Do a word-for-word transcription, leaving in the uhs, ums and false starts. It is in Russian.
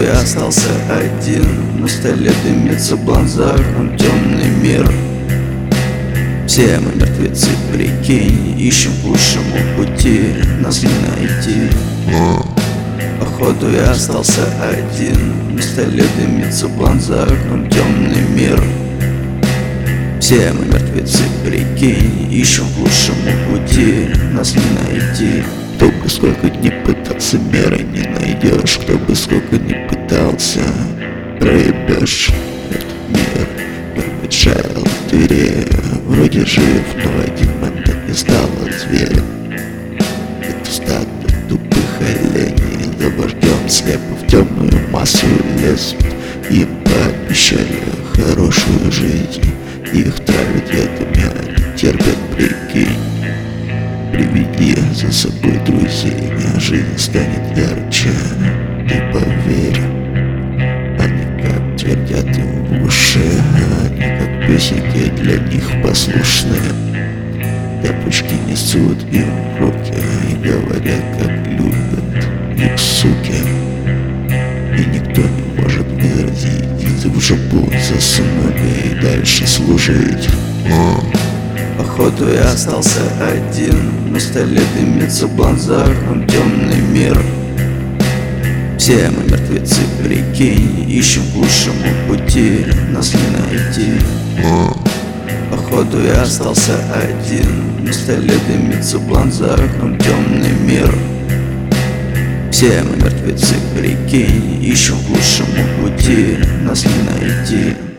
я остался один. На столе дымится блан, за окном темный мир. Все мы мертвецы, прикинь, ищем к лучшему пути, нас не найти. Походу я остался один. На столе дымится блан, за окном темный мир. Все мы мертвецы, прикинь, ищем к лучшему пути, нас не найти. Кто бы сколько ни пытался, меры не найдешь. Кто бы сколько ни пытался, проебешь этот мир. Промечал в двери, вроде жив, но в один момент не стал зверем. Это стадо тупых оленей, за вождем слепо в темную массу лезут. Им пообещали хорошую жизнь, их травят ядами, они терпят, прикинь. Приведи за собой друзей, а жизнь станет ярче, ты поверь. Они как твердят им в уши, они как песенки для них послушные. Тапочки несут им в руки и говорят, как любят их суки. И никто не может возразить, их в жопу засунули и дальше служить. Походу я остался один. На столе дымится блан, за окном темный мир. Все мы мертвецы, прикинь, ищем к лучшему пути, нас не найти. Походу я остался один. На столе дымится блан, за окном темный мир. Все мы мертвецы, прикинь, ищем к лучшему пути, нас не найти.